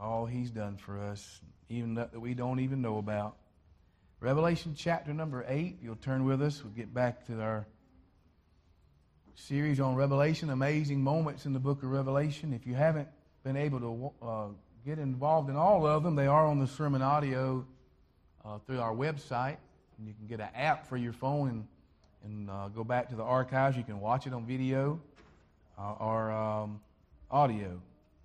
all He's done for us, even that we don't even know about. Revelation chapter number 8. You'll turn with us. We'll get back to our series on Revelation, amazing moments in the book of Revelation. If you haven't been able to get involved in all of them, they are on the sermon audio through our website. And you can get an app for your phone and go back to the archives. You can watch it on video or audio.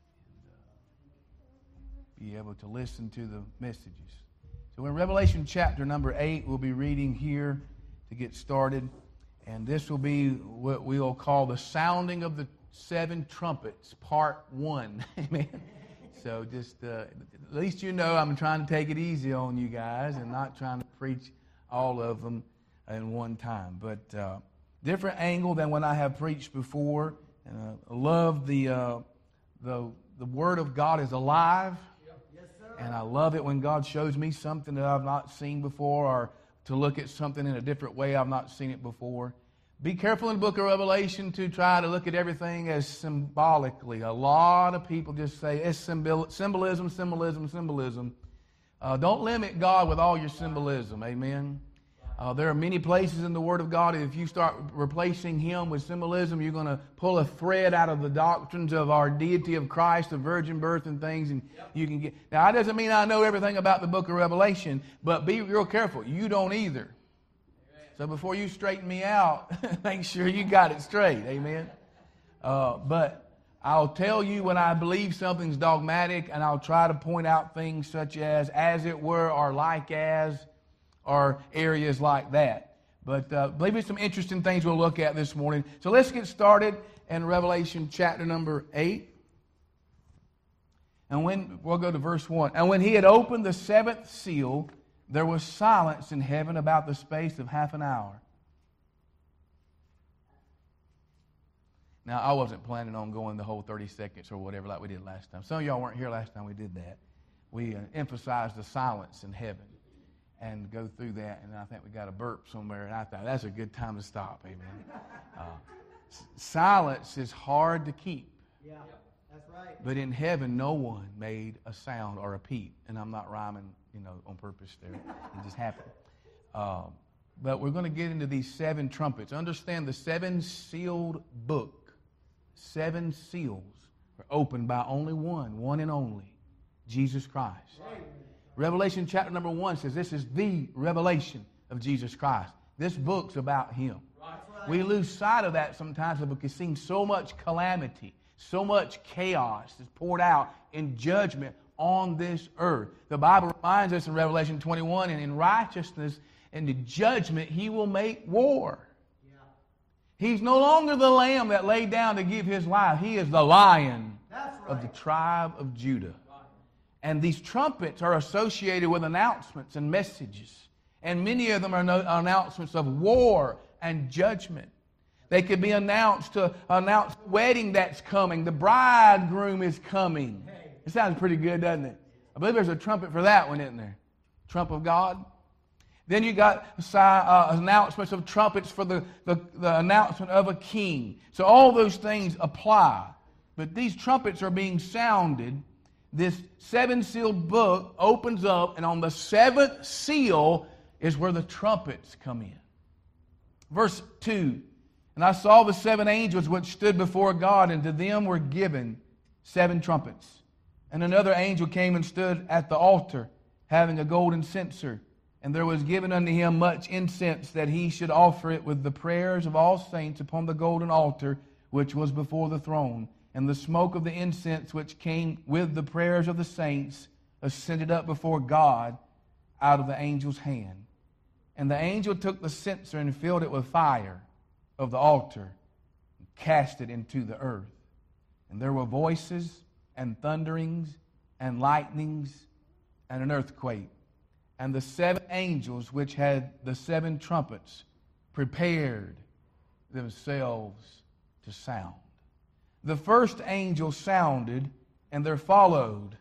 Be able to listen to the messages. So in Revelation chapter number 8, we'll be reading here to get started. And this will be what we'll call the sounding of the seven trumpets, part 1. Amen. So just at least you know I'm trying to take it easy on you guys and not trying to preach all of them in one time. But different angle than when I have preached before. And I love the Word of God is alive. And I love it when God shows me something that I've not seen before, or to look at something in a different way I've not seen it before. Be careful in the book of Revelation to try to look at everything as symbolically. A lot of people just say it's symbolism. Don't limit God with all your symbolism. Amen. There are many places in the Word of God, if you start replacing Him with symbolism, you're going to pull a thread out of the doctrines of our deity of Christ, the virgin birth and things, and you can get... Now, that doesn't mean I know everything about the book of Revelation, but be real careful. You don't either. So before you straighten me out, make sure you got it straight. Amen. But I'll tell you when I believe something's dogmatic, and I'll try to point out things such as it were, or like as, or areas like that. But believe me, some interesting things we'll look at this morning. So let's get started in Revelation chapter number 8. And we'll go to verse 1. And when He had opened the seventh seal, there was silence in heaven about the space of half an hour. Now, I wasn't planning on going the whole 30 seconds or whatever like we did last time. Some of y'all weren't here last time we did that. We emphasized the silence in heaven and go through that, and I think we got a burp somewhere, and I thought that's a good time to stop. Amen. Silence is hard to keep. Yeah, that's right. But in heaven, no one made a sound or a peep, and I'm not rhyming, on purpose there. It just happened. But we're going to get into these seven trumpets. Understand the seven sealed book. Seven seals are opened by only one and only, Jesus Christ. Right. Revelation chapter number 1 says this is the revelation of Jesus Christ. This book's about Him. Right. We lose sight of that sometimes because we've seen so much calamity, so much chaos is poured out in judgment on this earth. The Bible reminds us in Revelation 21, and in righteousness and the judgment He will make war. Yeah. He's no longer the lamb that laid down to give His life. He is the Lion of the tribe of Judah. And these trumpets are associated with announcements and messages. And many of them are announcements of war and judgment. They could be announced to announce the wedding that's coming. The bridegroom is coming. It sounds pretty good, doesn't it? I believe there's a trumpet for that one, isn't there? Trump of God. Then you got announcements of trumpets for the announcement of a king. So all those things apply. But these trumpets are being sounded. This seven-sealed book opens up, and on the seventh seal is where the trumpets come in. Verse 2, and I saw the seven angels which stood before God, and to them were given seven trumpets. And another angel came and stood at the altar, having a golden censer. And there was given unto him much incense, that he should offer it with the prayers of all saints upon the golden altar, which was before the throne. And the smoke of the incense which came with the prayers of the saints ascended up before God out of the angel's hand. And the angel took the censer and filled it with fire of the altar and cast it into the earth. And there were voices and thunderings and lightnings and an earthquake. And the seven angels which had the seven trumpets prepared themselves to sound. The first angel sounded, and there followed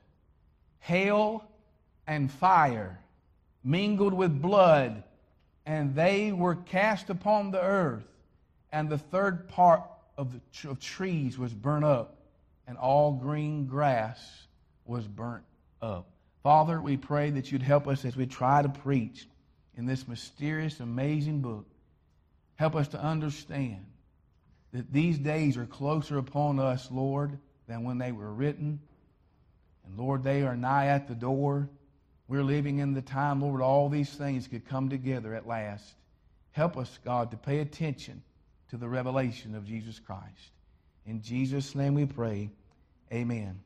hail and fire, mingled with blood, and they were cast upon the earth. And the third part of trees was burnt up, and all green grass was burnt up. Father, we pray that you'd help us as we try to preach in this mysterious, amazing book. Help us to understand that these days are closer upon us, Lord, than when they were written. And Lord, they are nigh at the door. We're living in the time, Lord, all these things could come together at last. Help us, God, to pay attention to the revelation of Jesus Christ. In Jesus' name we pray. Amen.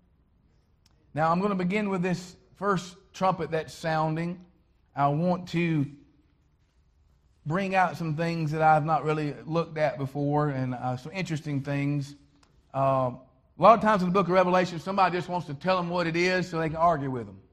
Now, I'm going to begin with this first trumpet that's sounding. I want to bring out some things that I've not really looked at before, and some interesting things. A lot of times in the book of Revelation, somebody just wants to tell them what it is so they can argue with them.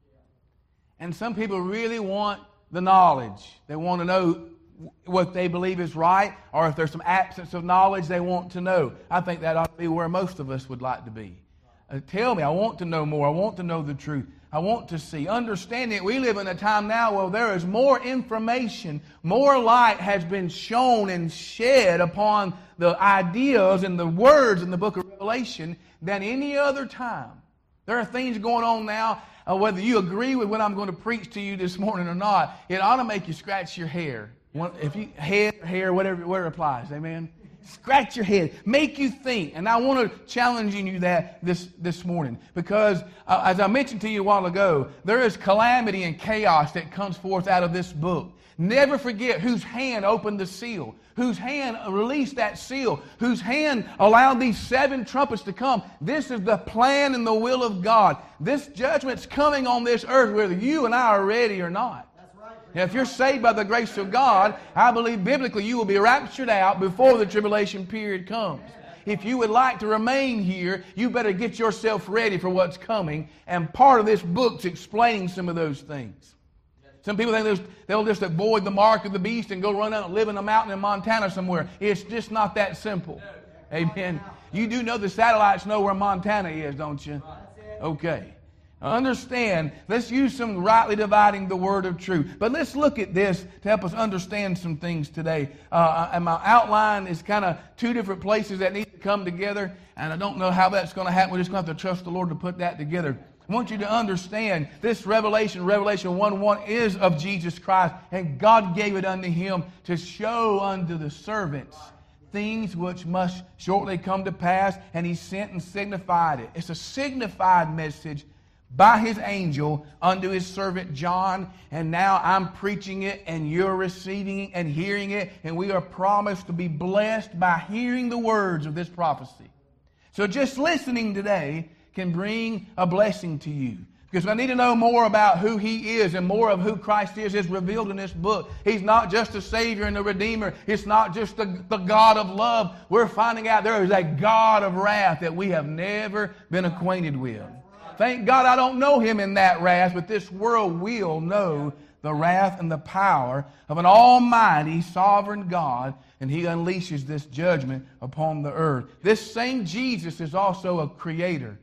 And some people really want the knowledge. They want to know what they believe is right, or if there's some absence of knowledge, they want to know. I think that ought to be where most of us would like to be. Tell me, I want to know more. I want to know the truth. I want to see. Understanding that we live in a time now where there is more information, more light has been shown and shed upon the ideas and the words in the book of Revelation than any other time. There are things going on now, whether you agree with what I'm going to preach to you this morning or not, it ought to make you scratch your hair. If you hair, whatever applies, amen. Scratch your head. Make you think. And I want to challenge you that this morning. Because, as I mentioned to you a while ago, there is calamity and chaos that comes forth out of this book. Never forget whose hand opened the seal. Whose hand released that seal. Whose hand allowed these 7 trumpets to come. This is the plan and the will of God. This judgment's coming on this earth whether you and I are ready or not. Now, if you're saved by the grace of God, I believe biblically you will be raptured out before the tribulation period comes. If you would like to remain here, you better get yourself ready for what's coming. And part of this book's explaining some of those things. Some people think they'll just avoid the mark of the beast and go run out and live in a mountain in Montana somewhere. It's just not that simple. Amen. You do know the satellites know where Montana is, don't you? Okay. Understand, let's use some rightly dividing the word of truth. But let's look at this to help us understand some things today. And my outline is kind of 2 different places that need to come together. And I don't know how that's going to happen. We're just going to have to trust the Lord to put that together. I want you to understand this Revelation 1:1 is of Jesus Christ. And God gave it unto Him to show unto the servants things which must shortly come to pass. And He sent and signified it. It's a signified message by His angel unto His servant John, and now I'm preaching it, and you're receiving it and hearing it, and we are promised to be blessed by hearing the words of this prophecy. So just listening today can bring a blessing to you, because I need to know more about who He is, and more of who Christ is revealed in this book. He's not just a Savior and a Redeemer. It's not just the God of love. We're finding out there is a God of wrath that we have never been acquainted with. Thank God I don't know Him in that wrath, but this world will know the wrath and the power of an almighty sovereign God, and He unleashes this judgment upon the earth. This same Jesus is also a creator.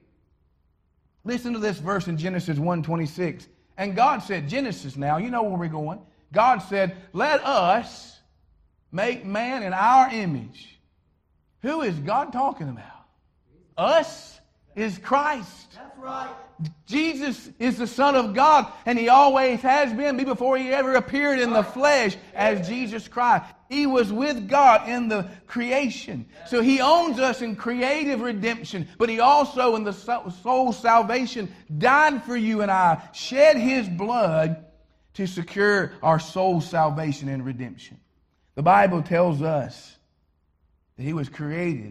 Listen to this verse in Genesis 1:26. And God said, Genesis now, you know where we're going. God said, let us make man in our image. Who is God talking about? Us is Christ. That's right. Jesus is the Son of God, and He always has been before He ever appeared in the flesh as Jesus Christ. He was with God in the creation. So He owns us in creative redemption, but He also in the soul salvation died for you and I, shed His blood to secure our soul salvation and redemption. The Bible tells us that He was created.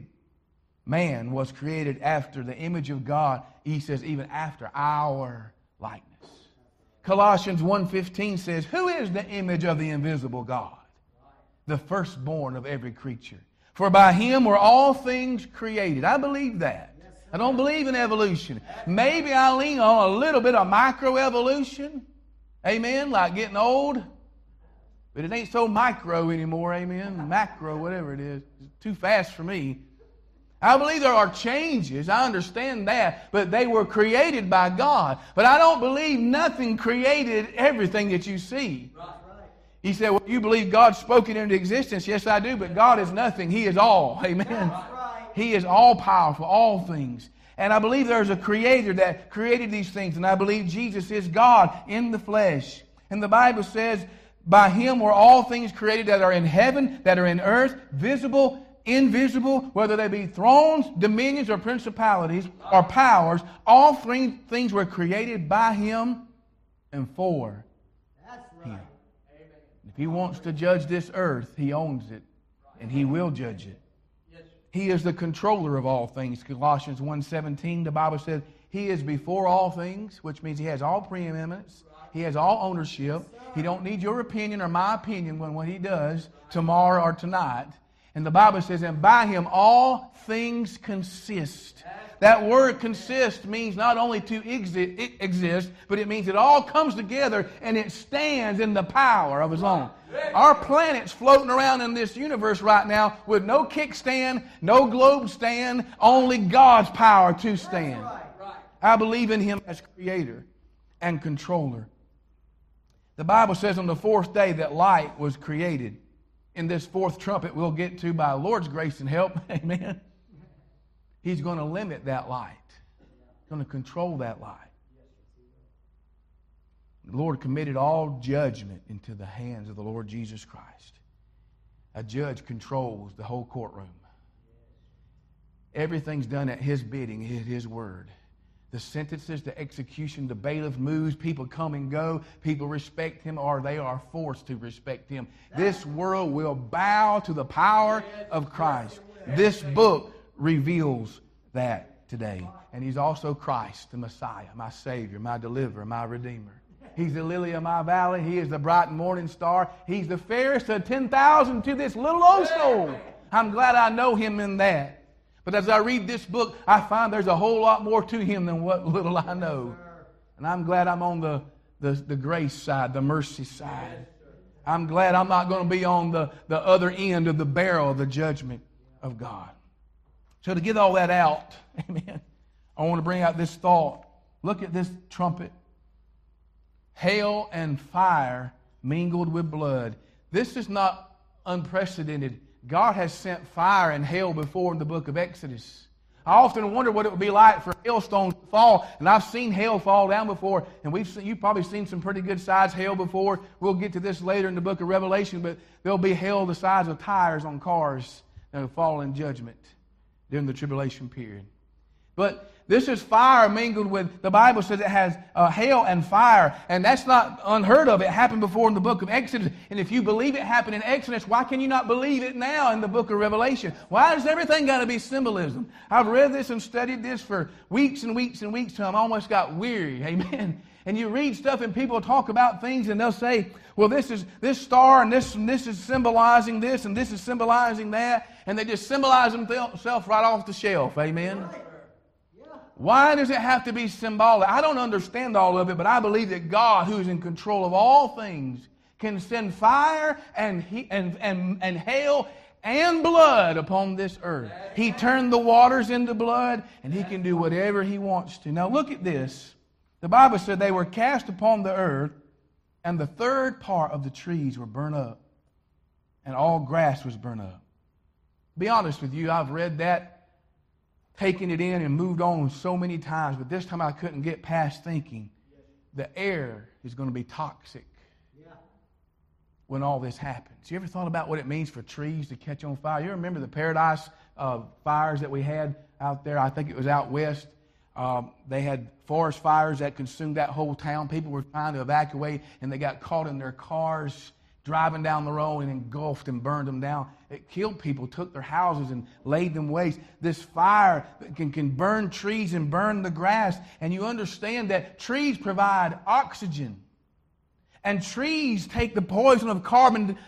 Man was created after the image of God. He says even after our likeness. Colossians 1:15 says, who is the image of the invisible God? The firstborn of every creature. For by Him were all things created. I believe that. I don't believe in evolution. Maybe I lean on a little bit of microevolution. Amen. Like getting old. But it ain't so micro anymore. Amen. Macro, whatever it is. It's too fast for me. I believe there are changes. I understand that. But they were created by God. But I don't believe nothing created everything that you see. Right. He said, well, you believe God spoke it into existence. Yes, I do. But God is nothing. He is all. Amen. That's right. He is all powerful, all things. And I believe there's a creator that created these things. And I believe Jesus is God in the flesh. And the Bible says, by Him were all things created that are in heaven, that are in earth, visible, invisible, whether they be thrones, dominions, or principalities, or powers. All things were created by Him and for Him. If He wants to judge this earth, He owns it. And He will judge it. He is the controller of all things. Colossians 1:17, the Bible says, He is before all things, which means He has all preeminence. He has all ownership. He don't need your opinion or my opinion when what He does tomorrow or tonight. And the Bible says, and by Him all things consist. That word consist means not only to exist, but it means it all comes together and it stands in the power of His own. Our planet's floating around in this universe right now with no kickstand, no globe stand, only God's power to stand. I believe in Him as Creator and Controller. The Bible says on the fourth day that light was created. In this fourth trumpet we'll get to by the Lord's grace and help. Amen. He's going to limit that light. He's going to control that light. The Lord committed all judgment into the hands of the Lord Jesus Christ. A judge controls the whole courtroom. Everything's done at His bidding, at His word. The sentences, the execution, the bailiff moves, people come and go, people respect Him or they are forced to respect Him. This world will bow to the power of Christ. This book reveals that today. And He's also Christ, the Messiah, my Savior, my Deliverer, my Redeemer. He's the lily of my valley. He is the bright morning star. He's the fairest of 10,000 to this little old soul. I'm glad I know Him in that. But as I read this book, I find there's a whole lot more to Him than what little I know. And I'm glad I'm on the grace side, the mercy side. I'm glad I'm not going to be on the other end of the barrel of the judgment of God. So to get all that out, amen, I want to bring out this thought. Look at this trumpet. Hail and fire mingled with blood. This is not unprecedented. God has sent fire and hail before in the book of Exodus. I often wonder what it would be like for hailstones to fall. And I've seen hail fall down before. And you've probably seen some pretty good sized hail before. We'll get to this later in the book of Revelation. But there'll be hail the size of tires on cars that will fall in judgment during the tribulation period. But this is fire mingled with, the Bible says it has hail and fire. And that's not unheard of. It happened before in the book of Exodus. And if you believe it happened in Exodus, why can you not believe it now in the book of Revelation? Why does everything got to be symbolism? I've read this and studied this for weeks and weeks and weeks till I almost got weary. Amen. And you read stuff and people talk about things and they'll say, well, this star and this is symbolizing this and this is symbolizing that. And they just symbolize themselves right off the shelf. Amen. Why does it have to be symbolic? I don't understand all of it, but I believe that God, who is in control of all things, can send fire and hail and blood upon this earth. He turned the waters into blood, and He can do whatever He wants to. Now look at this. The Bible said they were cast upon the earth, and the third part of the trees were burnt up, and all grass was burnt up. Be honest with you, I've read that, taken it in and moved on so many times, but this time I couldn't get past thinking the air is going to be toxic when all this happens. You ever thought about what it means for trees to catch on fire? You remember the Paradise fires that we had out there? I think it was out west. They had forest fires that consumed that whole town. People were trying to evacuate, and they got caught in their cars driving down the road and engulfed and burned them down. It killed people, took their houses and laid them waste. This fire can burn trees and burn the grass. And you understand that trees provide oxygen. And trees take the poison of carbon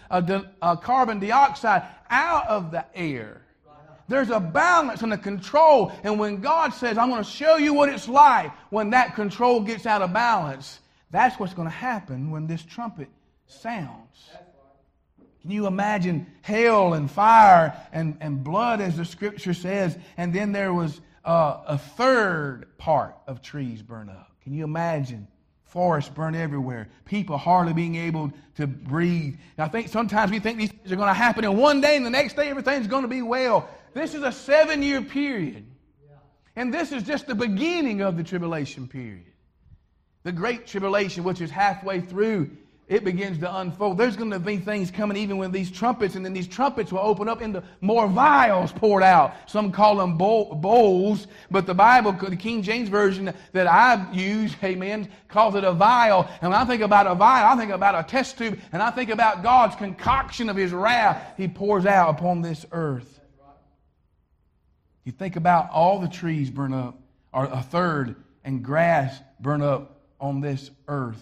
dioxide out of the air. There's a balance and a control. And when God says, I'm going to show you what it's like when that control gets out of balance, that's what's going to happen when this trumpet sounds. Can you imagine hail and fire and blood, as the Scripture says, and then there was a third part of trees burn up? Can you imagine forests burn everywhere, people hardly being able to breathe? And I think sometimes we think these things are going to happen in one day, and the next day everything's going to be well. This is a 7-year period. And this is just the beginning of the tribulation period. The great tribulation, which is halfway through, it begins to unfold. There's going to be things coming even with these trumpets, and then these trumpets will open up into more vials poured out. Some call them bowls, but the Bible, the King James Version that I use, amen, calls it a vial. And when I think about a vial, I think about a test tube, and I think about God's concoction of His wrath He pours out upon this earth. You think about all the trees burn up, or a third, and grass burn up on this earth.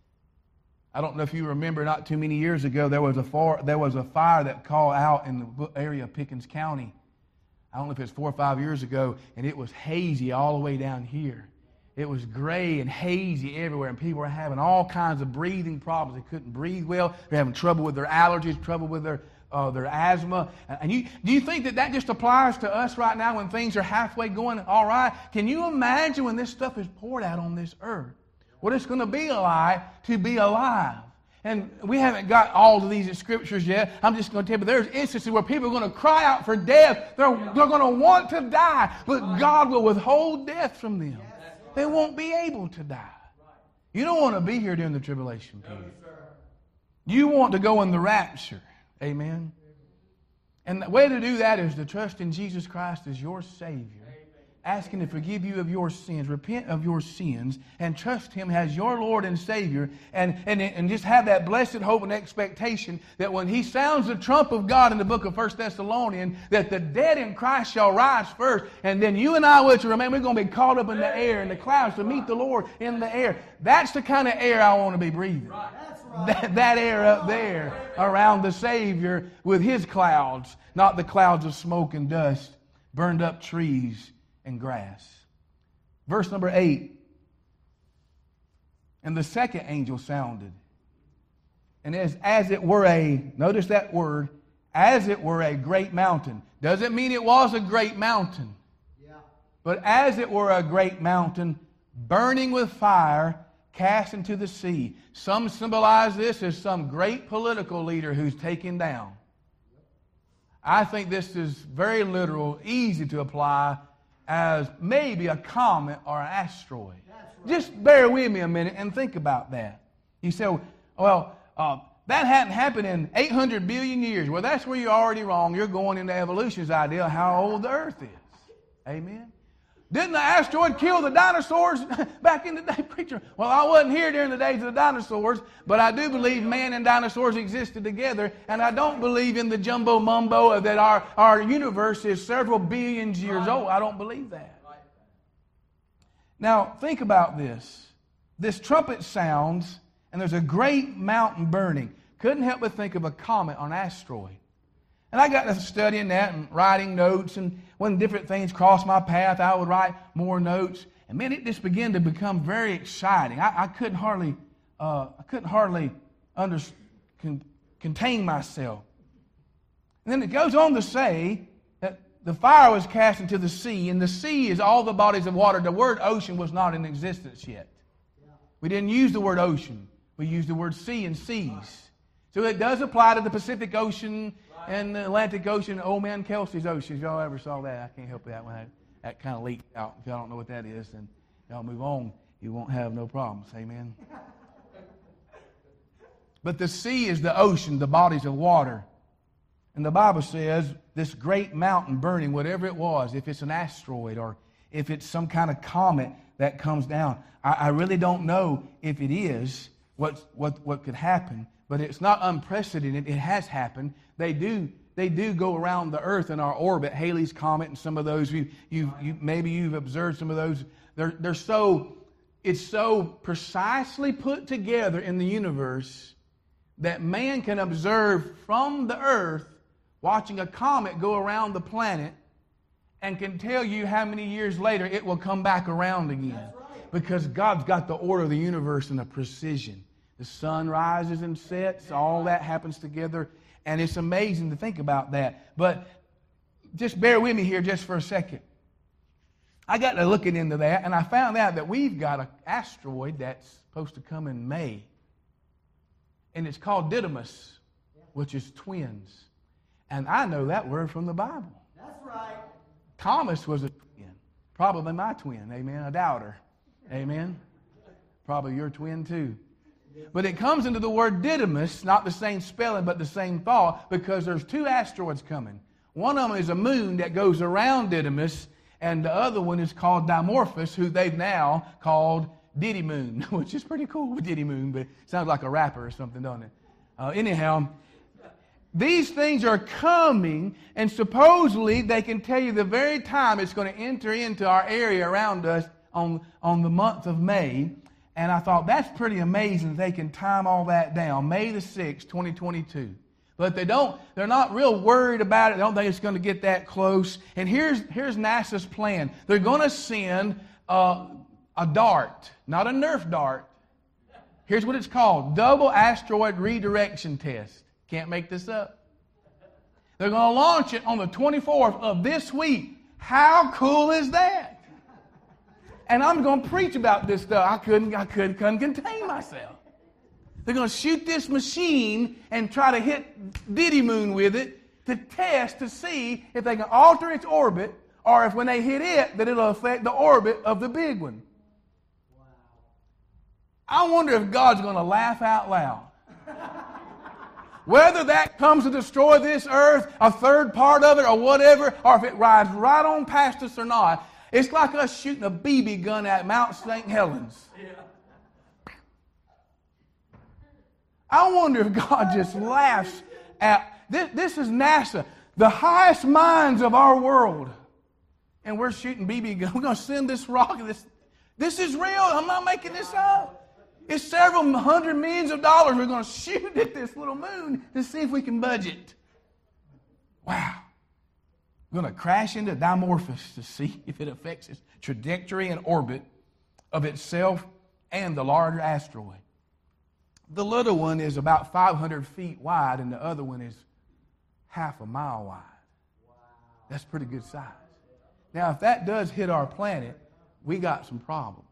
I don't know if you remember, not too many years ago, there was a fire that called out in the area of Pickens County. I don't know if it was 4 or 5 years ago, and it was hazy all the way down here. It was gray and hazy everywhere, and people were having all kinds of breathing problems. They couldn't breathe well. They're having trouble with their allergies, trouble with their asthma. And do you think that just applies to us right now when things are halfway going all right? Can you imagine when this stuff is poured out on this earth? What it's going to be like to be alive. And we haven't got all of these in scriptures yet. I'm just going to tell you, there's instances where people are going to cry out for death. They're going to want to die, but God will withhold death from them. They won't be able to die. You don't want to be here during the tribulation period. You want to go in the rapture. Amen. And the way to do that is to trust in Jesus Christ as your Savior. Ask Him to forgive you of your sins, repent of your sins, and trust Him as your Lord and Savior, and just have that blessed hope and expectation that when He sounds the trump of God in the book of 1 Thessalonians, that the dead in Christ shall rise first, and then you and I, which remain, we're going to be caught up in the air, in the clouds, to meet the Lord in the air. That's the kind of air I want to be breathing. That air up there around the Savior with His clouds, not the clouds of smoke and dust, burned up trees, and grass. Verse number 8. And the second angel sounded. And as it were notice that word, as it were a great mountain. Doesn't mean it was a great mountain. Yeah. But as it were a great mountain, burning with fire, cast into the sea. Some symbolize this as some great political leader who's taken down. I think this is very literal, easy to apply as maybe a comet or an asteroid. Right. Just bear with me a minute and think about that. You say, well, that hadn't happened in 800 billion years. Well, that's where you're already wrong. You're going into evolution's idea of how old the earth is. Amen? Didn't the asteroid kill the dinosaurs back in the day, preacher? Well, I wasn't here during the days of the dinosaurs, but I do believe man and dinosaurs existed together, and I don't believe in the jumbo mumbo that our universe is several billions years old. I don't believe that. Now, think about this. This trumpet sounds, and there's a great mountain burning. Couldn't help but think of a comet or an asteroid. And I got to studying that and writing notes, and when different things crossed my path, I would write more notes. And man, it just began to become very exciting. I couldn't hardly contain myself. And then it goes on to say that the fire was cast into the sea, and the sea is all the bodies of water. The word ocean was not in existence yet. We didn't use the word ocean. We used the word sea and seas. So it does apply to the Pacific Ocean and the Atlantic Ocean, Old Man Kelsey's Ocean. If y'all ever saw that, I can't help that one. That kind of leaked out. If y'all don't know what that is, then y'all move on. You won't have no problems. Amen. But the sea is the ocean, the bodies of water. And the Bible says this great mountain burning, whatever it was, if it's an asteroid or if it's some kind of comet that comes down, I really don't know if it is what could happen. But it's not unprecedented. It has happened. They do go around the earth in our orbit. Halley's Comet and some of those. Maybe you've observed some of those. It's so precisely put together in the universe that man can observe from the earth, watching a comet go around the planet, and can tell you how many years later it will come back around again. That's right. Because God's got the order of the universe in a precision. The sun rises and sets, all that happens together, and it's amazing to think about that. But just bear with me here just for a second. I got to looking into that, and I found out that we've got an asteroid that's supposed to come in May, and it's called Didymus, which is twins. And I know that word from the Bible. That's right. Thomas was a twin. Probably my twin, amen, a doubter, amen. Probably your twin too. But it comes into the word Didymus, not the same spelling, but the same thought, because there's two asteroids coming. One of them is a moon that goes around Didymus, and the other one is called Dimorphos, who they've now called Didymoon, which is pretty cool, Didymoon, but it sounds like a rapper or something, doesn't it? Anyhow, these things are coming, and supposedly they can tell you the very time it's going to enter into our area around us on the month of May. And I thought, that's pretty amazing they can time all that down. May the 6th, 2022. But they're not real worried about it. They don't think it's going to get that close. And here's NASA's plan. They're going to send a DART, not a Nerf dart. Here's what it's called, Double Asteroid Redirection Test. Can't make this up. They're going to launch it on the 24th of this week. How cool is that? And I'm going to preach about this stuff. I couldn't contain myself. They're going to shoot this machine and try to hit Didymoon with it to test to see if they can alter its orbit, or if when they hit it, that it'll affect the orbit of the big one. Wow. I wonder if God's going to laugh out loud. Whether that comes to destroy this earth, a third part of it, or whatever, or if it rides right on past us or not, it's like us shooting a BB gun at Mount St. Helens. Yeah. I wonder if God just laughs at this. This is NASA, the highest minds of our world, and we're shooting BB guns. We're going to send this rocket. This is real. I'm not making this up. It's several $100 million we're going to shoot at this little moon to see if we can budget. Wow. We're going to crash into Dimorphos to see if it affects its trajectory and orbit of itself and the larger asteroid. The little one is about 500 feet wide, and the other one is half a mile wide. Wow. That's pretty good size. Now, if that does hit our planet, we got some problems.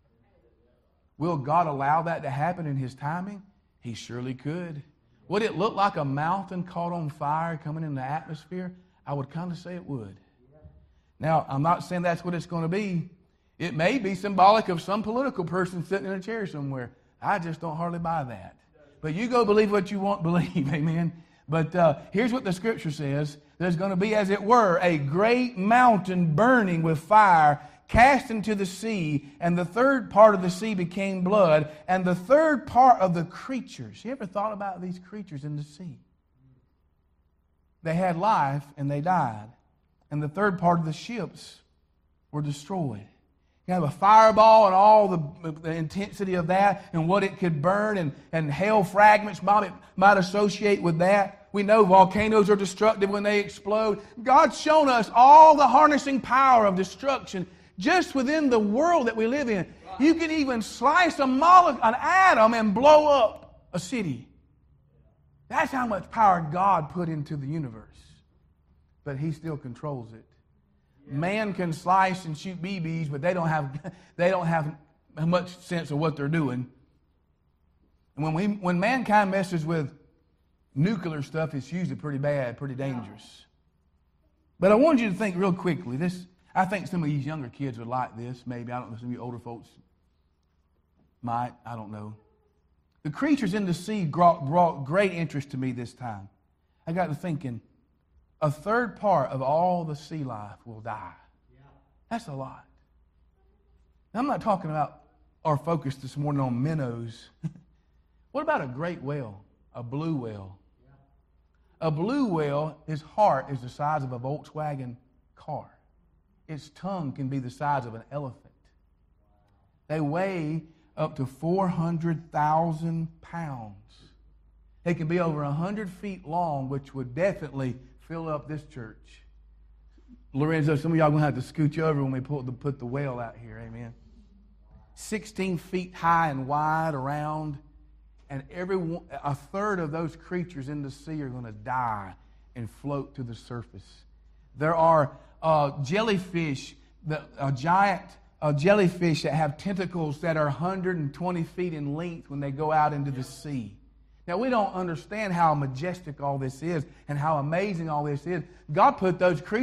Will God allow that to happen in His timing? He surely could. Would it look like a mountain caught on fire coming in the atmosphere? I would kind of say it would. Now, I'm not saying that's what it's going to be. It may be symbolic of some political person sitting in a chair somewhere. I just don't hardly buy that. But you go believe what you want to believe, amen? But here's what the Scripture says. There's going to be, as it were, a great mountain burning with fire cast into the sea, and the third part of the sea became blood, and the third part of the creatures. You ever thought about these creatures in the sea? They had life and they died. And the third part of the ships were destroyed. You have a fireball and all the intensity of that and what it could burn, and hail fragments might associate with that. We know volcanoes are destructive when they explode. God's shown us all the harnessing power of destruction just within the world that we live in. You can even slice an atom and blow up a city. That's how much power God put into the universe. But He still controls it. Man can slice and shoot BBs, but they don't have much sense of what they're doing. And when mankind messes with nuclear stuff, it's usually pretty bad, pretty dangerous. But I want you to think real quickly. I think some of these younger kids would like this. Maybe, I don't know, some of you older folks might. I don't know. The creatures in the sea brought great interest to me this time. I got to thinking, a third part of all the sea life will die. Yeah. That's a lot. Now, I'm not talking about our focus this morning on minnows. What about a great whale, a blue whale? Yeah. A blue whale, his heart is the size of a Volkswagen car. Its tongue can be the size of an elephant. Wow. They weigh up to 400,000 pounds. They can be over 100 feet long, which would definitely fill up this church. Lorenzo, some of y'all are going to have to scooch over when we put the whale out here, amen. 16 feet high and wide around, and a third of those creatures in the sea are going to die and float to the surface. There are jellyfish, giant jellyfish that have tentacles that are 120 feet in length when they go out into the sea. Now, we don't understand how majestic all this is and how amazing all this is. God put those creatures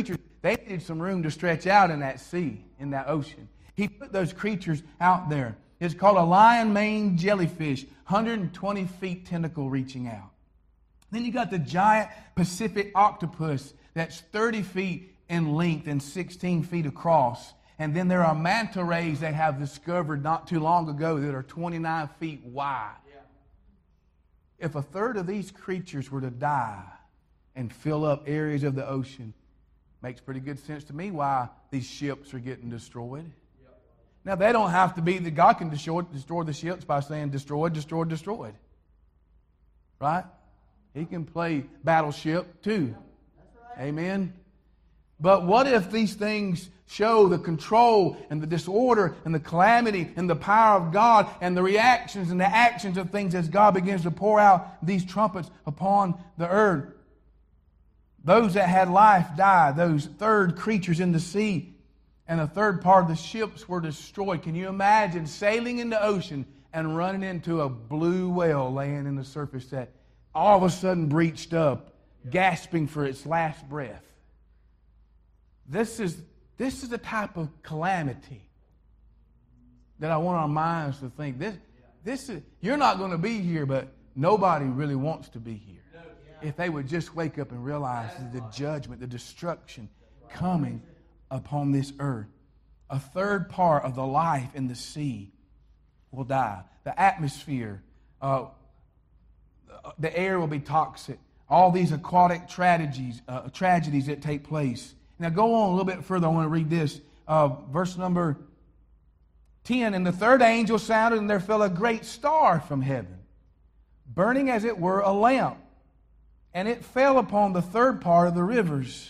They needed some room to stretch out in that sea, in that ocean. He put those creatures out there. It's called a lion-maned jellyfish, 120 feet tentacle reaching out. Then you got the giant Pacific octopus that's 30 feet in length and 16 feet across. And then there are manta rays they have discovered not too long ago that are 29 feet wide. Yeah. If a third of these creatures were to die and fill up areas of the ocean, makes pretty good sense to me why these ships are getting destroyed. Yep. Now, they don't have to be that God can destroy the ships by saying destroyed, destroyed, destroyed. Right? He can play battleship too. That's right. Amen. But what if these things show the control and the disorder and the calamity and the power of God and the reactions and the actions of things as God begins to pour out these trumpets upon the earth? Those that had life died, those third creatures in the sea, and a third part of the ships were destroyed. Can you imagine sailing in the ocean and running into a blue whale laying in the surface that all of a sudden breached up, gasping for its last breath? This is the type of calamity that I want our minds to think. This is, you're not going to be here, but nobody really wants to be here. If they would just wake up and realize the judgment, the destruction coming upon this earth. A third part of the life in the sea will die. The atmosphere, the air will be toxic. All these aquatic tragedies that take place. Now go on a little bit further. I want to read this. Verse number 10. And the third angel sounded, and there fell a great star from heaven, burning as it were a lamp. And it fell upon the third part of the rivers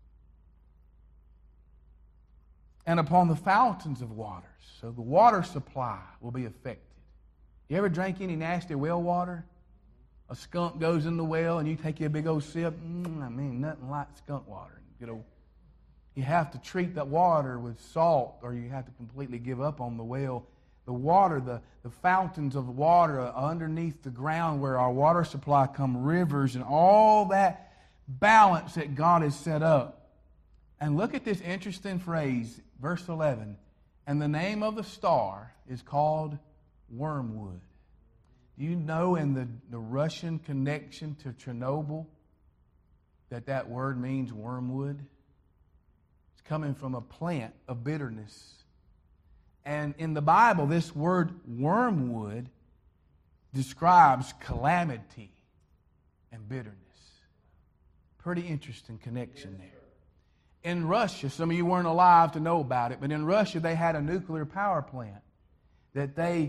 and upon the fountains of waters. So the water supply will be affected. You ever drank any nasty well water? A skunk goes in the well and you take a big old sip. Nothing like skunk water. You have to treat that water with salt, or you have to completely give up on the well. The water, the fountains of water underneath the ground where our water supply come, rivers, and all that balance that God has set up. And look at this interesting phrase, verse 11. And the name of the star is called Wormwood. Do you know in the Russian connection to Chernobyl that word means wormwood? It's coming from a plant of bitterness. And in the Bible, this word wormwood describes calamity and bitterness. Pretty interesting connection there. In Russia, some of you weren't alive to know about it, but in Russia they had a nuclear power plant that they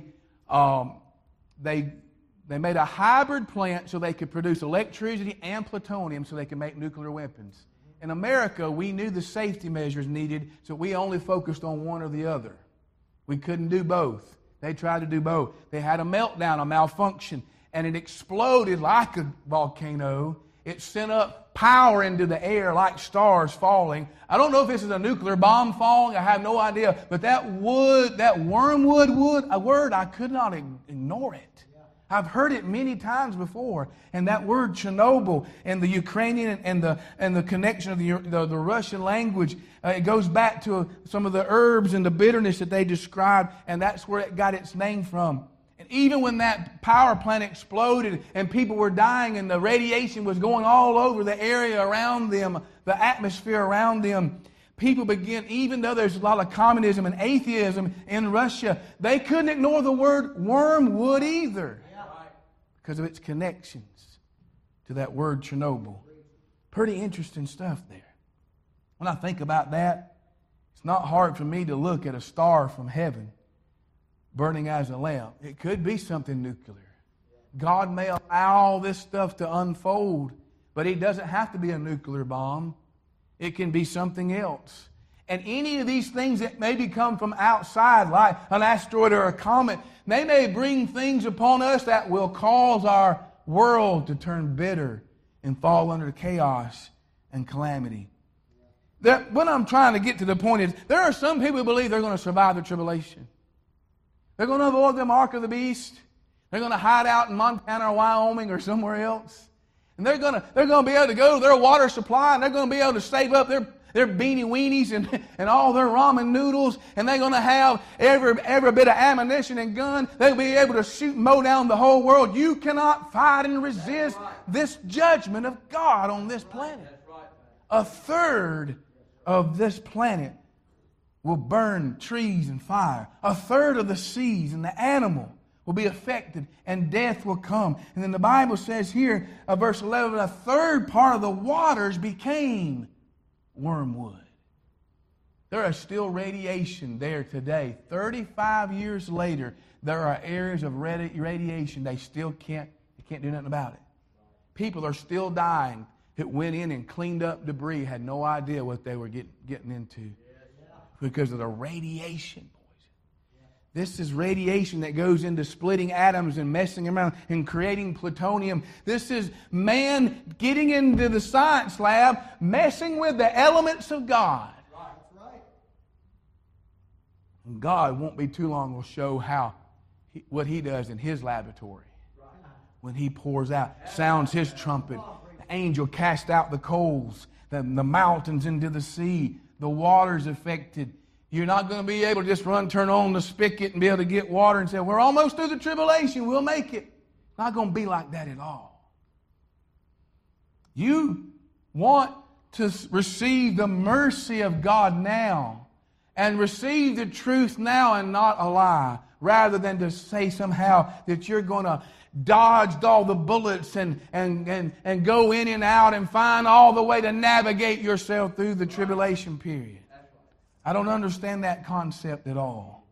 made a hybrid plant so they could produce electricity and plutonium so they could make nuclear weapons. In America, we knew the safety measures needed, so we only focused on one or the other. We couldn't do both. They tried to do both. They had a meltdown, a malfunction, and it exploded like a volcano. It sent up power into the air like stars falling. I don't know if this is a nuclear bomb falling. I have no idea. But that wormwood wood, a word, I could not ignore it. I've heard it many times before. And that word Chernobyl and the Ukrainian and the connection of the Russian language, it goes back to some of the herbs and the bitterness that they described, and that's where it got its name from. And even when that power plant exploded and people were dying and the radiation was going all over the area around them, the atmosphere around them, people began, even though there's a lot of communism and atheism in Russia, they couldn't ignore the word wormwood either because of its connections to that word Chernobyl. Pretty interesting stuff there. When I think about that, it's not hard for me to look at a star from heaven burning as a lamp. It could be something nuclear. God may allow all this stuff to unfold, but it doesn't have to be a nuclear bomb. It can be something else. And any of these things that maybe come from outside, like an asteroid or a comet, they may bring things upon us that will cause our world to turn bitter and fall under chaos and calamity. What I'm trying to get to the point is, there are some people who believe they're going to survive the tribulation. They're going to avoid the mark of the beast. They're going to hide out in Montana or Wyoming or somewhere else. And they're going to be able to go to their water supply, and they're going to be able to save up their beanie weenies and all their ramen noodles, and they're going to have every bit of ammunition and gun. They'll be able to shoot and mow down the whole world. You cannot fight and resist this judgment of God on this planet. A third of this planet will burn trees and fire. A third of the seas and the animal will be affected, and death will come. And then the Bible says here, verse 11, a third part of the waters became wormwood. There is still radiation there today. 35 years later, there are areas of radiation they can't do nothing about it. People are still dying that went in and cleaned up debris, had no idea what they were getting into because of the radiation. This is radiation that goes into splitting atoms and messing around and creating plutonium. This is man getting into the science lab, messing with the elements of God. And God won't be too long will show what He does in His laboratory. When He pours out, sounds His trumpet. The angel casts out the coals, the mountains into the sea, the water's affected. You're not going to be able to just turn on the spigot and be able to get water and say, we're almost through the tribulation, we'll make it. It's not going to be like that at all. You want to receive the mercy of God now and receive the truth now and not a lie, rather than to say somehow that you're going to dodge all the bullets and go in and out and find all the way to navigate yourself through the tribulation period. I don't understand that concept at all.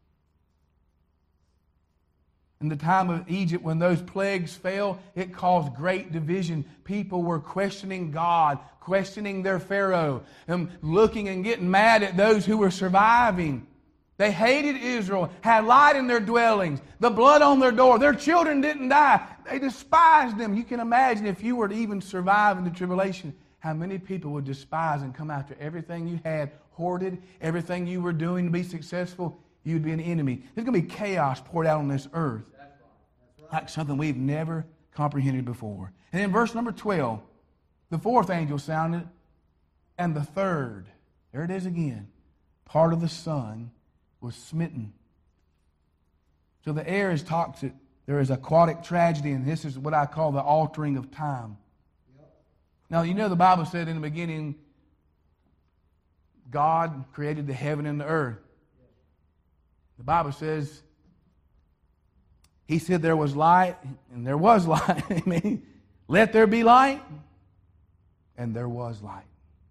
In the time of Egypt, when those plagues fell, it caused great division. People were questioning God, questioning their Pharaoh, and looking and getting mad at those who were surviving. They hated Israel, had light in their dwellings, the blood on their door. Their children didn't die. They despised them. You can imagine if you were to even survive in the tribulation, how many people would despise and come after everything you had hoarded, everything you were doing to be successful. You'd be an enemy. There's going to be chaos poured out on this earth, like something we've never comprehended before. And in verse number 12, the fourth angel sounded, and the third, there it is again, part of the sun was smitten. So the air is toxic. There is aquatic tragedy, and this is what I call the altering of time. Now, you know the Bible said in the beginning, God created the heaven and the earth. The Bible says, He said there was light, and there was light. Amen. Let there be light, and there was light.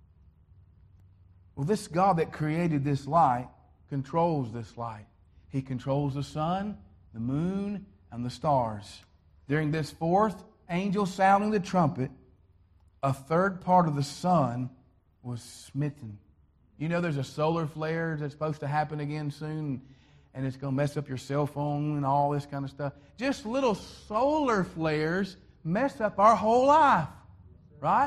Well, this God that created this light controls this light. He controls the sun, the moon, and the stars. During this fourth angel sounding the trumpet, a third part of the sun was smitten. You know there's a solar flare that's supposed to happen again soon, and it's going to mess up your cell phone and all this kind of stuff. Just little solar flares mess up our whole life, right?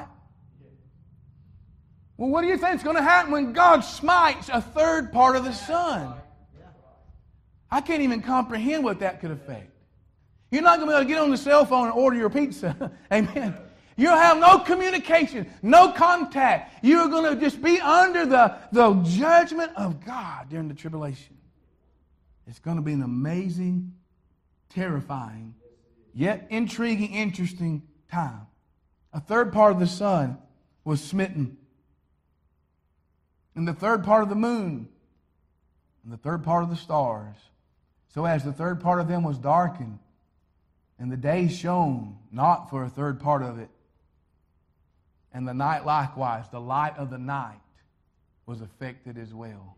Well, what do you think is going to happen when God smites a third part of the sun? I can't even comprehend what that could affect. You're not going to be able to get on the cell phone and order your pizza. Amen. You'll have no communication, no contact. You're going to just be under the judgment of God during the tribulation. It's going to be an amazing, terrifying, yet intriguing, interesting time. A third part of the sun was smitten. And the third part of the moon. And the third part of the stars. So as the third part of them was darkened, and the day shone not for a third part of it, and the night likewise, the light of the night was affected as well.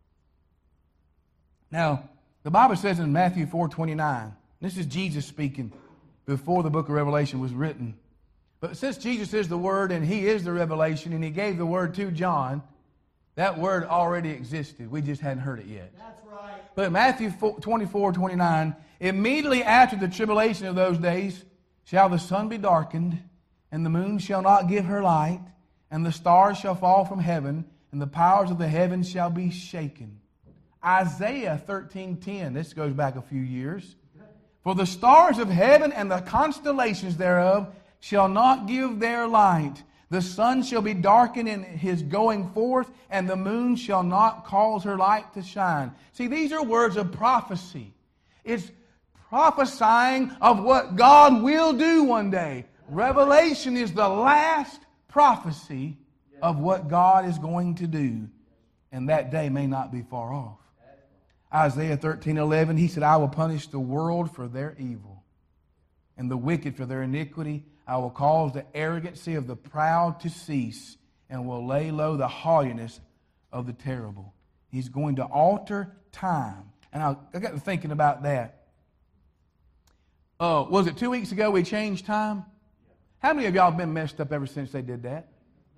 Now, the Bible says in Matthew 4:29, this is Jesus speaking before the book of Revelation was written. But since Jesus is the Word and He is the revelation and He gave the Word to John, that Word already existed. We just hadn't heard it yet. That's right. But Matthew 24:29, immediately after the tribulation of those days shall the sun be darkened, and the moon shall not give her light, and the stars shall fall from heaven, and the powers of the heavens shall be shaken. Isaiah 13:10, this goes back a few years. For the stars of heaven and the constellations thereof shall not give their light. The sun shall be darkened in his going forth, and the moon shall not cause her light to shine. See, these are words of prophecy. It's prophesying of what God will do one day. Revelation is the last prophecy of what God is going to do, and that day may not be far off. Isaiah 13:11, he said, I will punish the world for their evil, and the wicked for their iniquity. I will cause the arrogancy of the proud to cease, and will lay low the haughtiness of the terrible. He's going to alter time. And I got to thinking about that. Was it 2 weeks ago we changed time? How many of y'all have been messed up ever since they did that?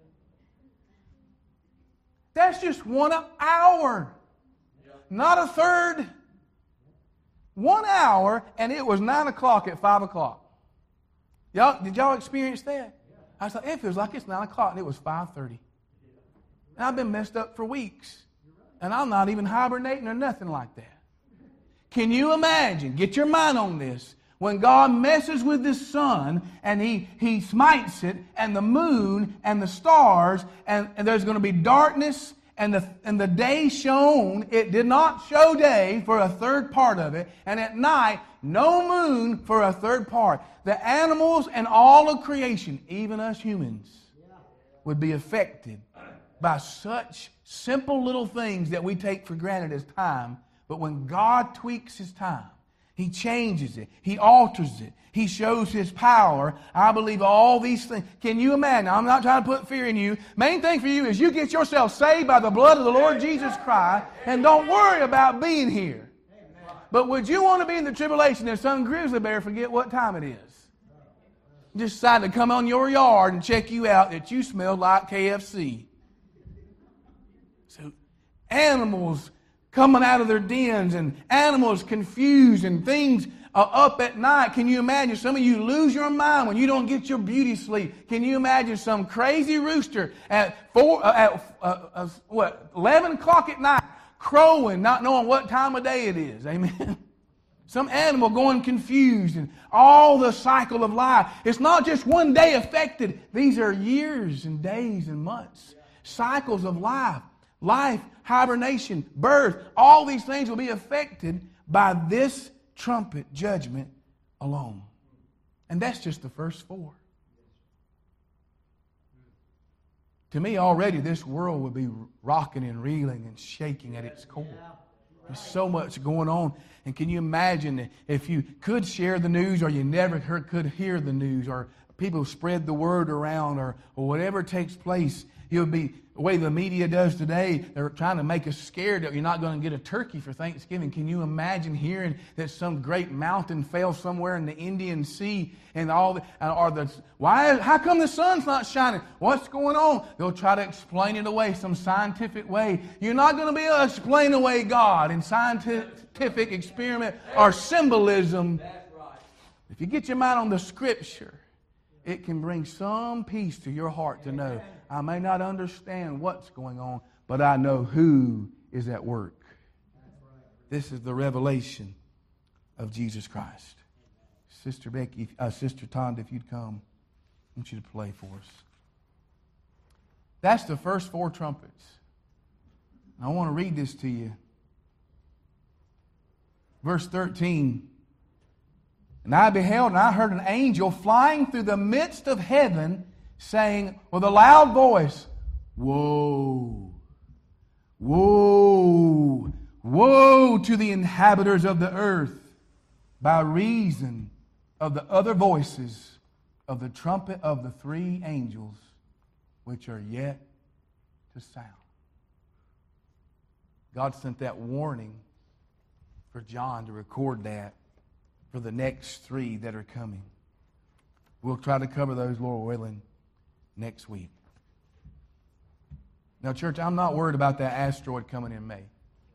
That's just 1 hour. Not a third. 1 hour, and it was 9 o'clock at 5 o'clock. Did y'all experience that? I thought, it feels like it's 9 o'clock, and it was 5:30. And I've been messed up for weeks. And I'm not even hibernating or nothing like that. Can you imagine? Get your mind on this. When God messes with the sun, and He smites it, and the moon, and the stars, and there's going to be darkness, and the day shone, it did not show day for a third part of it, and at night, no moon for a third part. The animals and all of creation, even us humans, would be affected by such simple little things that we take for granted as time. But when God tweaks His time, He changes it, He alters it, He shows His power. I believe all these things. Can you imagine? I'm not trying to put fear in you. Main thing for you is you get yourself saved by the blood of the Lord Jesus Christ, and don't worry about being here. But would you want to be in the tribulation and some grizzly bear forget what time it is? Just decide to come on your yard and check you out that you smelled like KFC. So animals coming out of their dens, and animals confused, and things are up at night. Can you imagine? Some of you lose your mind when you don't get your beauty sleep. Can you imagine some crazy rooster at 11 o'clock at night crowing, not knowing what time of day it is? Amen. Some animal going confused, and all the cycle of life. It's not just one day affected. These are years and days and months. Cycles of life. Life, hibernation, birth, all these things will be affected by this trumpet judgment alone. And that's just the first 4. To me, already this world would be rocking and reeling and shaking at its core. There's so much going on. And can you imagine if you could share the news, or you never could hear the news, or people spread the word around, or whatever takes place, it would be the way the media does today. They're trying to make us scared that you're not going to get a turkey for Thanksgiving. Can you imagine hearing that some great mountain fell somewhere in the Indian Sea, and how come the sun's not shining? What's going on? They'll try to explain it away some scientific way. You're not going to be able to explain away God in scientific experiment or symbolism. If you get your mind on the Scripture, it can bring some peace to your heart to know, I may not understand what's going on, but I know who is at work. This is the revelation of Jesus Christ. Sister Becky, Sister Tonda, if you'd come, I want you to play for us. That's the first 4 trumpets. I want to read this to you. Verse 13. And I beheld, and I heard an angel flying through the midst of heaven, saying with a loud voice, Woe! Woe! Woe to the inhabitants of the earth, by reason of the other voices of the trumpet of the 3 angels, which are yet to sound. God sent that warning for John to record that for the next 3 that are coming. We'll try to cover those, Lord willing, next week. Now, church, I'm not worried about that asteroid coming in May.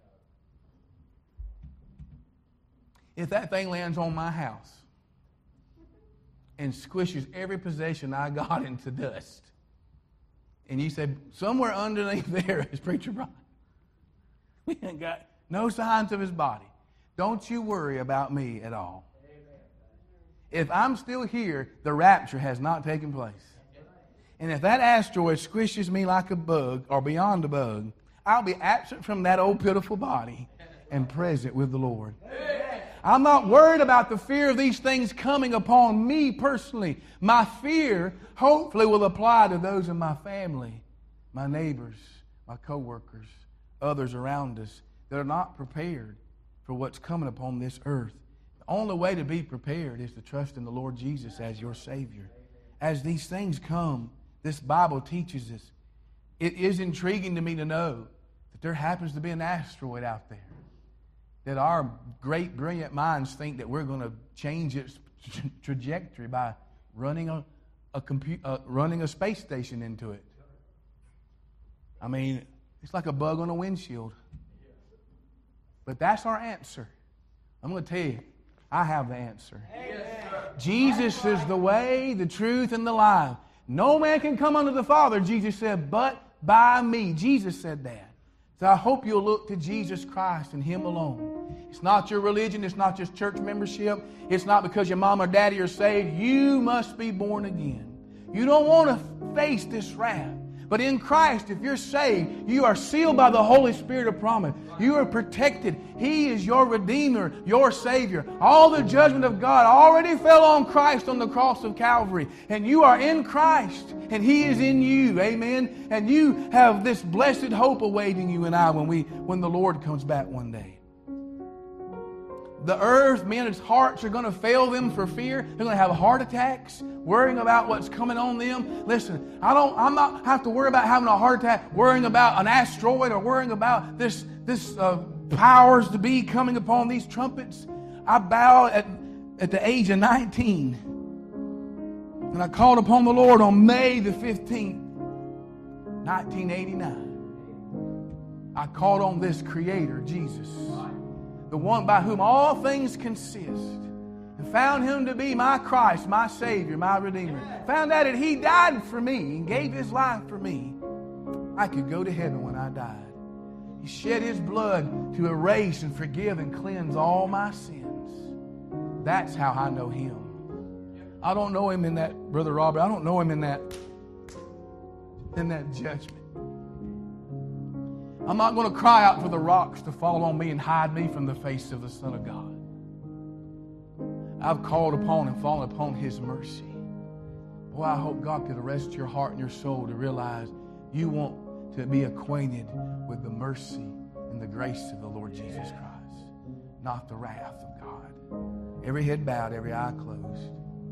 If that thing lands on my house and squishes every possession I got into dust, and you say, somewhere underneath there is Preacher Brian. We ain't got no signs of his body. Don't you worry about me at all. If I'm still here, the rapture has not taken place. And if that asteroid squishes me like a bug or beyond a bug, I'll be absent from that old pitiful body and present with the Lord. I'm not worried about the fear of these things coming upon me personally. My fear hopefully will apply to those in my family, my neighbors, my co-workers, others around us that are not prepared for what's coming upon this earth. The only way to be prepared is to trust in the Lord Jesus as your Savior. As these things come, this Bible teaches us. It is intriguing to me to know that there happens to be an asteroid out there, that our great, brilliant minds think that we're going to change its trajectory by running a space station into it. I mean, it's like a bug on a windshield. But that's our answer. I'm going to tell you, I have the answer. Amen. Jesus is the way, the truth, and the life. No man can come unto the Father, Jesus said, but by me. Jesus said that. So I hope you'll look to Jesus Christ and Him alone. It's not your religion. It's not just church membership. It's not because your mom or daddy are saved. You must be born again. You don't want to face this wrath. But in Christ, if you're saved, you are sealed by the Holy Spirit of promise. You are protected. He is your Redeemer, your Savior. All the judgment of God already fell on Christ on the cross of Calvary. And you are in Christ, and He is in you. Amen? And you have this blessed hope awaiting you and I when the Lord comes back one day. The earth, men's hearts are going to fail them for fear. They're going to have heart attacks, worrying about what's coming on them. Listen, I'm not have to worry about having a heart attack, worrying about an asteroid or worrying about this powers to be coming upon these trumpets. I bowed at the age of 19. And I called upon the Lord on May the 15th, 1989. I called on this Creator, Jesus, the one by whom all things consist, and found Him to be my Christ, my Savior, my Redeemer. Found out that He died for me and gave His life for me. I could go to heaven when I died. He shed His blood to erase and forgive and cleanse all my sins. That's how I know Him. I don't know Him in that, Brother Robert, I don't know Him in that judgment. I'm not going to cry out for the rocks to fall on me and hide me from the face of the Son of God. I've called upon and fallen upon His mercy. Boy, I hope God could arrest your heart and your soul to realize you want to be acquainted with the mercy and the grace of the Lord Jesus Christ, not the wrath of God. Every head bowed, every eye closed.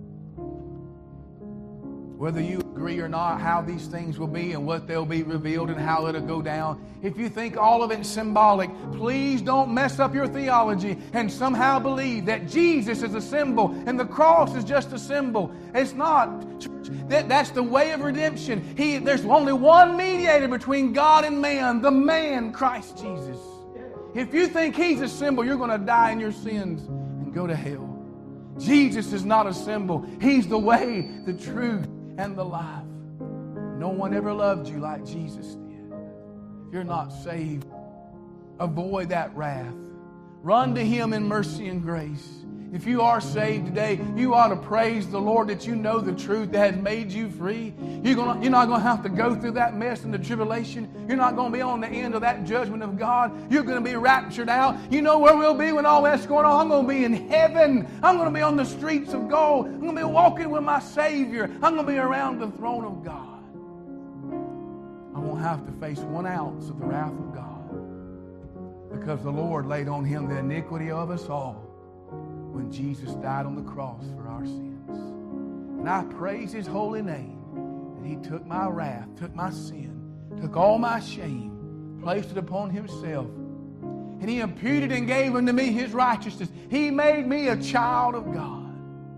Whether you agree or not how these things will be and what they'll be revealed and how it'll go down, if you think all of it's symbolic, please don't mess up your theology and somehow believe that Jesus is a symbol and the cross is just a symbol. It's not. That's the way of redemption. There's only one mediator between God and man, the man, Christ Jesus. If you think He's a symbol, you're going to die in your sins and go to hell. Jesus is not a symbol. He's the way, the truth, and the life. No one ever loved you like Jesus did. If you're not saved, avoid that wrath. Run to Him in mercy and grace. If you are saved today, you ought to praise the Lord that you know the truth that has made you free. You're not going to have to go through that mess and the tribulation. You're not going to be on the end of that judgment of God. You're going to be raptured out. You know where we'll be when all that's going on? I'm going to be in heaven. I'm going to be on the streets of gold. I'm going to be walking with my Savior. I'm going to be around the throne of God. I won't have to face 1 ounce of the wrath of God, because the Lord laid on Him the iniquity of us all when Jesus died on the cross for our sins. And I praise His holy name that He took my wrath, took my sin, took all my shame, placed it upon Himself, and He imputed and gave unto me His righteousness. He made me a child of God.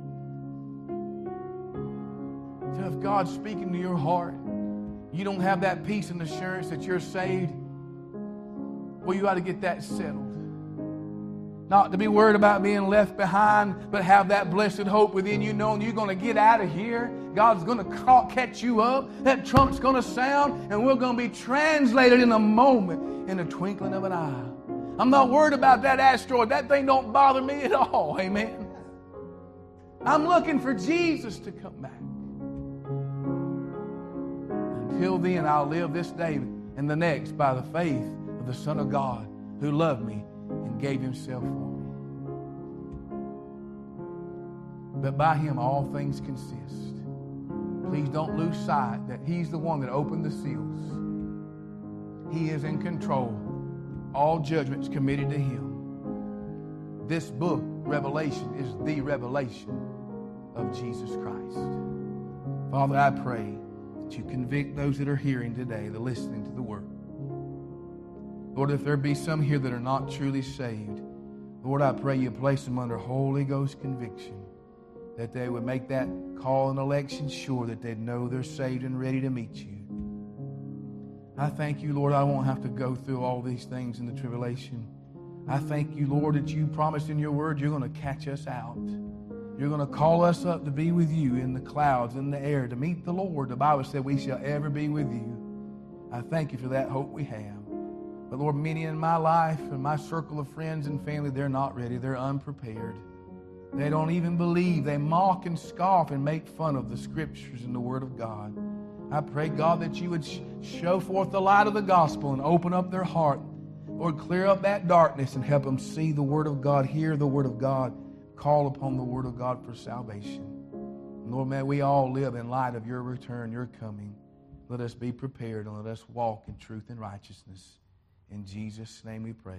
So if God's speaking to your heart, you don't have that peace and assurance that you're saved, well, you ought to get that settled. Not to be worried about being left behind, but have that blessed hope within you, knowing you're going to get out of here. God's going to catch you up. That trump's going to sound, and we're going to be translated in a moment, in a twinkling of an eye. I'm not worried about that asteroid. That thing don't bother me at all. Amen. I'm looking for Jesus to come back. until then, I'll live this day and the next by the faith of the Son of God who loved me and gave himself for me. But by him all things consist. Please don't lose sight that he's the one that opened the seals. He is in control. All judgments committed to him. This book, Revelation, is the revelation of Jesus Christ. Father, I pray that you convict those that are hearing today, that are listening to the word. Lord, if there be some here that are not truly saved, Lord, I pray you place them under Holy Ghost conviction, that they would make that call and election sure that they'd know they're saved and ready to meet you. I thank you, Lord, I won't have to go through all these things in the tribulation. I thank you, Lord, that you promised in your word you're going to catch us out. You're going to call us up to be with you in the clouds, in the air, to meet the Lord. The Bible said we shall ever be with you. I thank you for that hope we have. But Lord, many in my life and my circle of friends and family, they're not ready. They're unprepared. They don't even believe. They mock and scoff and make fun of the Scriptures and the Word of God. I pray, God, that you would show forth the light of the gospel and open up their heart. Lord, clear up that darkness and help them see the Word of God, hear the Word of God, call upon the Word of God for salvation. And Lord, may we all live in light of your return, your coming. Let us be prepared and let us walk in truth and righteousness. In Jesus' name we pray.